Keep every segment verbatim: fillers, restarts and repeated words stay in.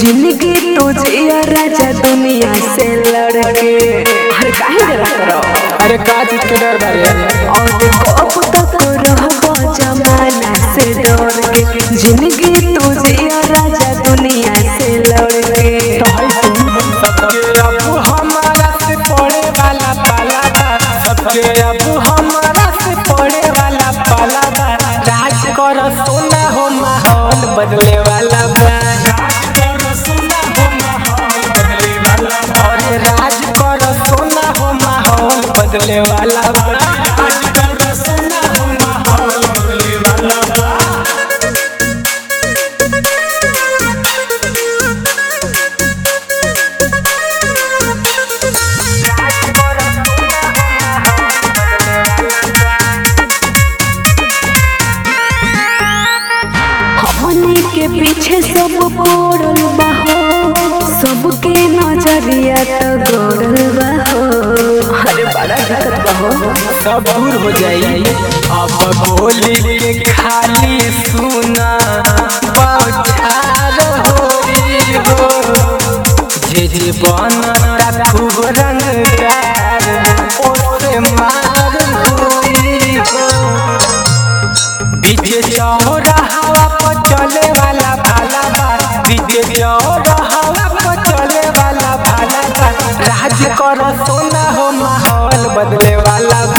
जिंदगी तुझे राजा दुनिया से लड़के। अरे काहे डरा करो? अरे का चीज के डर बारे? और कब तक रहबो जमाना से डर के। जिंदगी तुझे राजा दुनिया से लड़के। सबके अब हमारा से पड़े वाला पाला बा, सबके अब हमारा से पड़े वाला पाला बा। राज कर सोना हो माहौल बदले वाला बा, अरे राज कर सोना हो माहौल बदले वाला बा। हमनी के पीछे सब पड़ल बाहो, सबके नजरिया तो गड़ल बाहो। अरे बड़ा दिक्कत बाहो, सब दूर हो जाई अब बोली के खाली सुना पौछार होई हो। जे जे बनता खूब रंगदार ओसे मार होई हो। बीजे चौराहा पर चले वाला भाला बा, बीजे चौराहा पर चले वाला भाला बा। राज कर सोना हो माहौल बदले वाला बा,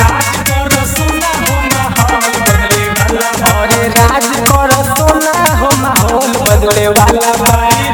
अरे राज कर सोना हो माहौल बदले वाला बा।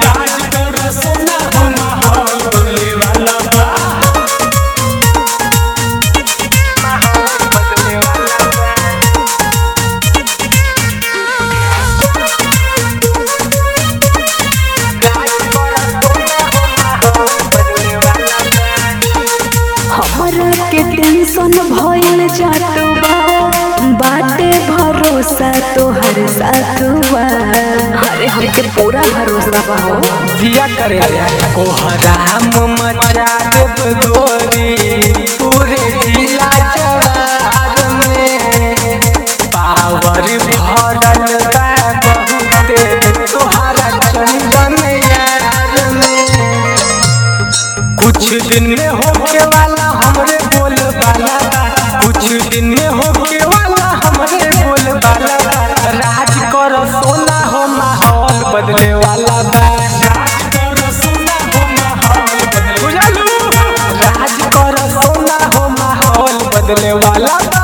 हमरा के टेंशन भइल जात बा, बाटे भरोसा तोहर साथ बा। अरे हमके पूरा भरोसा बा हो। जिया करे कोहराम मचा देव गोरी पूरे जिला जवार में। पावर भरल बा बहुते तोहारा चंदन यार में। कुछ दिन में होके वाला हमरे बोल वाला बा, कुछ दिन में होके वाला हमरे बोल वाला बा। राज कर सोना हो माहौल बदले वाला बा, बुझलू? राज कर सोना हो माहौल बदले वाला बा।